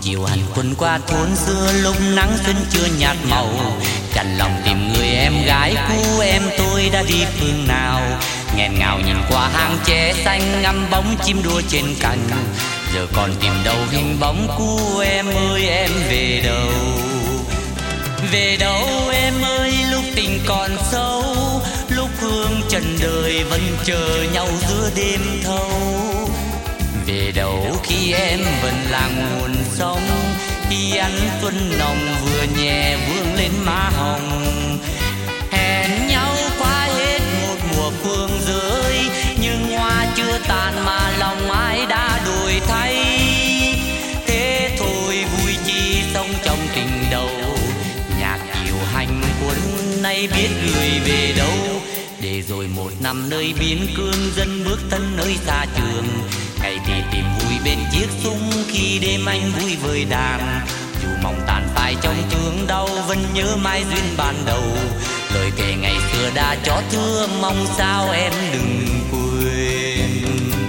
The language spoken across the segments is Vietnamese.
chiều hành quân qua thôn xưa, lúc nắng xuân chưa nhạt màu, chạnh lòng tìm người em gái cũ, em tôi đã đi phương nào. Nghẹn ngào nhìn qua hàng tre xanh, ngắm bóng chim đua trên cành, giờ còn tìm đâu hình bóng cũ. Em ơi em về đâu, về đâu em ơi, lúc tình còn sâu, lúc hương trần đời vẫn chờ nhau giữa đêm thâu. Về đâu khi em vẫn là nguồn sống, khi ánh xuân nồng vừa nhẹ vương lên má hồng. Hẹn nhau qua hết một mùa phương giới, nhưng hoa chưa tàn mà lòng ai đã đổi thay. Thế thôi vui chi sống trong tình đầu, nhạc chiều hành quân nay biết gửi về đâu. Để rồi một năm nơi biên cương, dân bước thân nơi xa trường, ngày thì tìm vui bên chiếc súng, khi đêm anh vui với đàn. Dù mong tàn phai trong thương đau, vẫn nhớ mãi duyên ban đầu. Lời kể ngày xưa đã cho thưa, mong sao em đừng quên.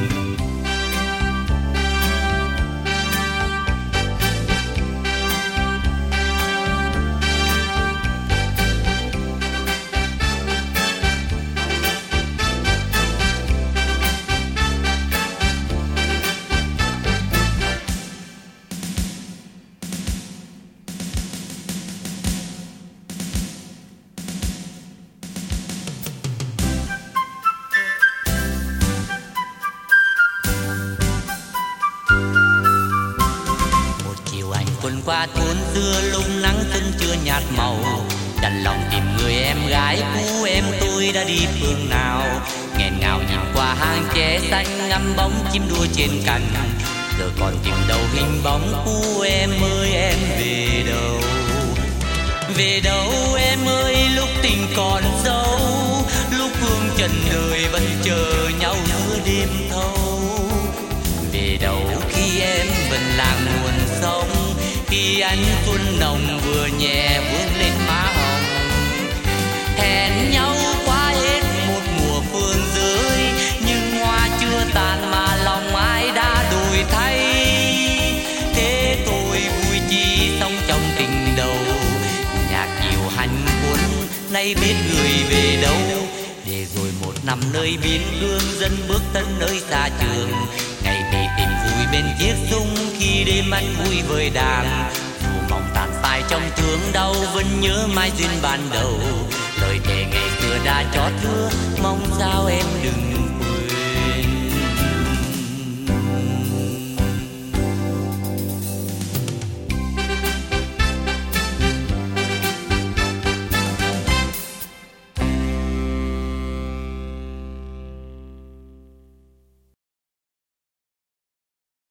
Quân qua thôn xưa, lúc nắng xuân chưa nhạt màu, đành lòng tìm người em gái cũ, em tôi đã đi phương nào. Nghẹn ngào nhìn qua hàng tre xanh, ngắm bóng chim đua trên cành, giờ còn tìm đâu hình bóng cũ. Em ơi em về đâu, về đâu em ơi, lúc tình còn sâu, lúc hương trần đời vẫn chờ nhau giữa đêm thâu. Về đâu khi em vẫn là nguồn sống, khi ánh xuân nồng vừa nhẹ vương lên má hồng. Hẹn nhau qua hết một mùa phương giới, nhưng hoa chưa tàn mà lòng ai đã đổi thay. Thế tôi vui chi sống trong tình đầu, nhạc chiều hành quân nay biết gửi về đâu. Để rồi một năm nơi biên cương, dân bước thân nơi xa trường, ngày thì tìm vui bên chiếc súng, khi đêm anh vui với đàn. Dù mong tàn phai trong thương đau, vẫn nhớ mãi duyên ban đầu. Lời thề ngày xưa đã cho thưa, mong sao em đừng